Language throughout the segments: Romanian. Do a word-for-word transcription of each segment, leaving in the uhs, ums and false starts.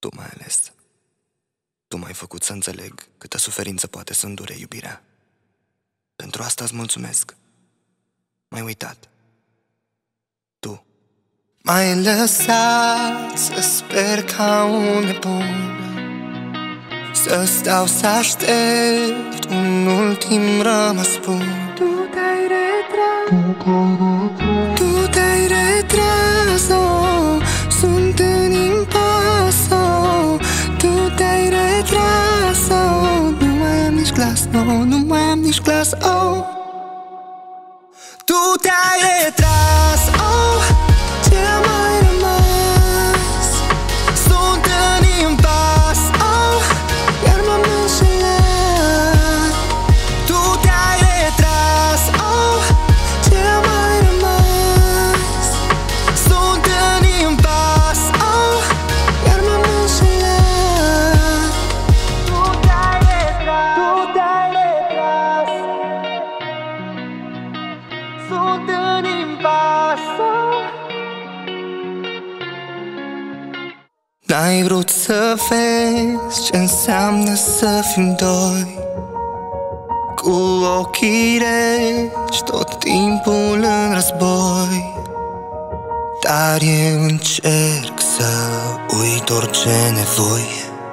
Tu mai ales. Tu m-ai făcut să înțeleg câtă suferință poate să îndure iubirea. Pentru asta îți mulțumesc. M-ai uitat. Tu m-ai lăsat să sper ca un nebun, să stau să aștept un ultim rămas bun. Tu te-ai retras, Tu te-ai retras, oh, sunt în impas, oh. Tu te-ai retras, oh, nu mai am nici glas, no, nu mai am nici glas, oh. Tu te-ai retras, oh, ce-a mai rămas? Sunt în impas, oh, iar m-am înșelat. Tu te-ai retras, oh, ce-a mai rămas? Sunt în impas, oh, iar m-am înșelat. Tu te-ai retras, tu te-ai retras, sunt în impas, oh. N-ai vrut să vezi ce înseamnă să fim doi, cu ochii reci tot timpul în război. Dar eu încerc să uit orice nevoi.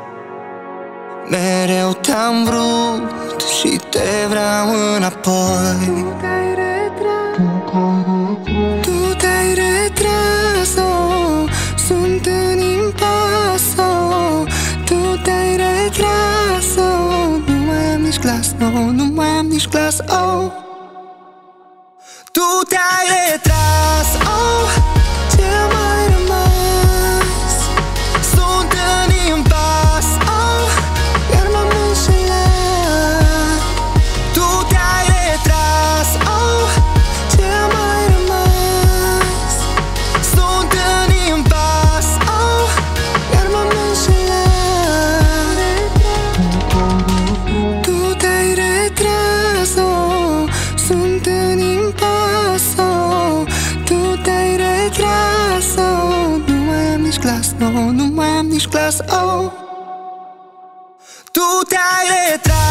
Mereu te-am vrut și te vreau înapoi. tu te-ai retras, Tu te-ai retras, oh, sunt în impas, oh. Tu te-ai retras, oh, nu mai am nici glas, no, nu mai am nici glas, oh. Tu te-ai retras, oh, ce-a mai rămas? Sunt în impas, oh, iar m-am înșelat. Tu te-ai retras, oh, ce-a mai rămas? Sunt în impas, oh, iar m-am înșelat. Tu te-ai retras, oh, sunt în impas, oh. Tu te-ai retras, oh, nu mai am nici glas, no, nu mai am nici glas, oh. Tu te-ai retras.